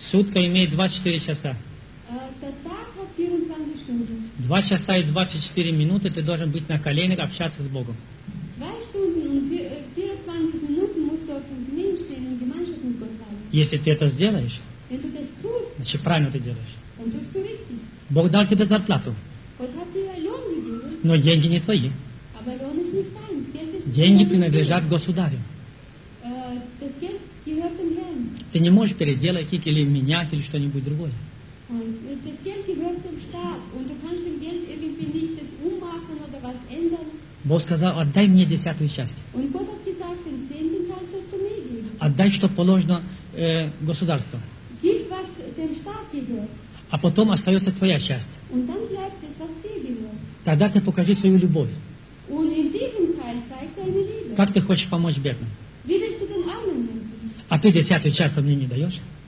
Сутка имеет 24 часа. Der Tag hat 24 Stunden. 2 часа и 24 минуты ты должен быть на коленях, общаться с Богом. 2 Stunden und 24 Minuten musst du auf den Knien stehen und Gemeinschaft mit Gott haben. Если ты это сделаешь, Wenn du das tust, значит правильно ты делаешь. dann tust du richtig. Бог дал тебе зарплату, Gott hat dir Lohn gegeben, но деньги не твои. aber Lohn ist nicht dein. Das Geld ist Деньги nicht принадлежат государю. Das Geld gehört dem Herrn. Ты не можешь переделать их или менять или что-нибудь другое. Und das Geld gehört dem Staat. Und du kannst dem Geld irgendwie nicht das ummachen oder was ändern. Бог сказал, отдай мне 10-ю часть. Und Gott hat gesagt, den 10. Teil sollst du mir geben. Отдай, что положено государству. Gib, was dem Staat gehört. А потом остается твоя часть. Und dann bleibt es, was dir gehört. Тогда ты покажи свою любовь. Und in diesem Teil zeig deine Liebe. Как ты хочешь помочь бедным? Wie willst du den Armen helfen? А ты 10-ю часть мне не даешь?